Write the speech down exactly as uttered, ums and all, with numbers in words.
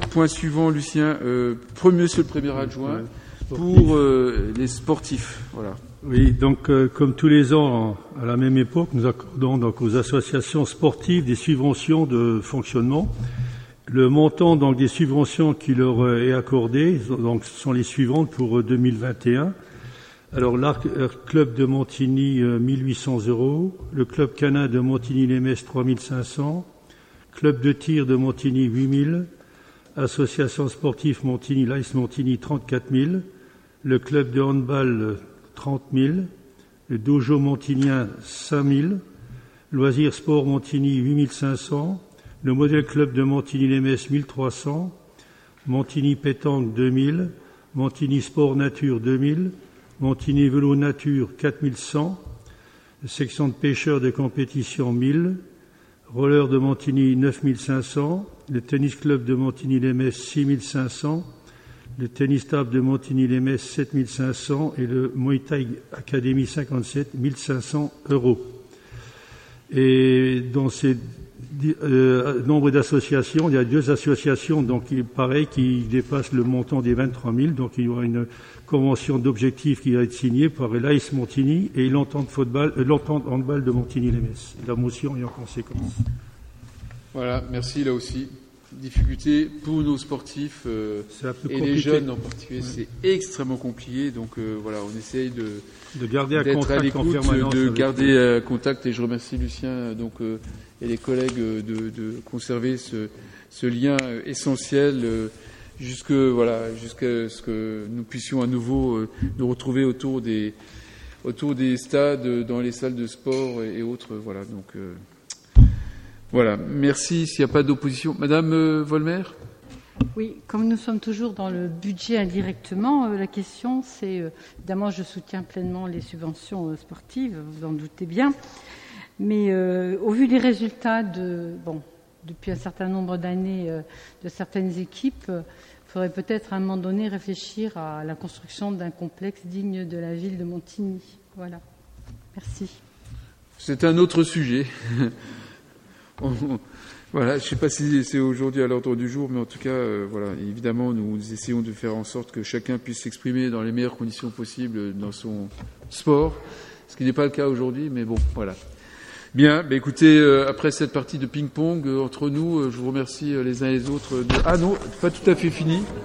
point suivant, Lucien. Euh, premier, monsieur le premier adjoint, ouais, pour euh, les sportifs. Voilà. Oui, donc euh, comme tous les ans, à la même époque, nous accordons donc aux associations sportives des subventions de fonctionnement. Le montant donc des subventions qui leur est accordé donc sont les suivantes pour deux mille vingt et un. Alors l'Arc Club de Montigny euh, mille huit cents euros, le Club Canin de Montigny-les-Messes trois mille cinq cents, Club de tir de Montigny huit mille, Association sportive Montigny, l'A S Montigny trente-quatre mille, le Club de handball trente mille, le Dojo Montignien cinq mille, Loisirs Sport Montigny huit mille cinq cents, le Modèle Club de Montigny-les-Messes mille trois cents, Montigny Pétanque deux mille, Montigny Sport Nature deux mille, Montigny Vélo Nature quatre mille cent, section de pêcheurs de compétition mille, Roller de Montigny neuf mille cinq cents, le Tennis Club de Montigny-les-Messes six mille cinq cents, le Tennis Table de Montigny-les-Messes sept mille cinq cents et le Muay Thai Academy cinquante-sept mille cinq cents euros. Et dans ces euh, nombre d'associations, il y a deux associations donc pareil qui dépassent le montant des vingt-trois mille, donc il y aura une convention d'objectifs qui va être signée par l'A S Montigny et l'entente football, euh, l'entente handball de Montigny-les-Messes. La motion est en conséquence. Voilà, merci là aussi. Difficulté pour nos sportifs euh, et compliqué. Les jeunes en particulier, ouais. C'est extrêmement compliqué. Donc euh, voilà, on essaye de, de garder à d'être contact à l'écoute, en permanence, de garder euh, contact. Et je remercie Lucien donc euh, et les collègues de, de conserver ce, ce lien essentiel euh, jusque voilà jusqu'à ce que nous puissions à nouveau euh, nous retrouver autour des autour des stades, dans les salles de sport et, et autres. Voilà donc. Euh, Voilà, merci. S'il n'y a pas d'opposition. Madame euh, Volmer ? Oui, comme nous sommes toujours dans le budget indirectement, euh, la question c'est, euh, évidemment je soutiens pleinement les subventions euh, sportives, vous en doutez bien, mais euh, au vu des résultats de, bon, depuis un certain nombre d'années euh, de certaines équipes, il euh, faudrait peut-être à un moment donné réfléchir à la construction d'un complexe digne de la ville de Montigny. Voilà, merci. C'est un autre sujet. Voilà, je ne sais pas si c'est aujourd'hui à l'ordre du jour, mais en tout cas, euh, voilà, évidemment, nous essayons de faire en sorte que chacun puisse s'exprimer dans les meilleures conditions possibles dans son sport, ce qui n'est pas le cas aujourd'hui, mais bon, voilà. Bien, bah écoutez, euh, après cette partie de ping-pong euh, entre nous, euh, je vous remercie euh, les uns et les autres. De... Ah non, pas tout à fait fini.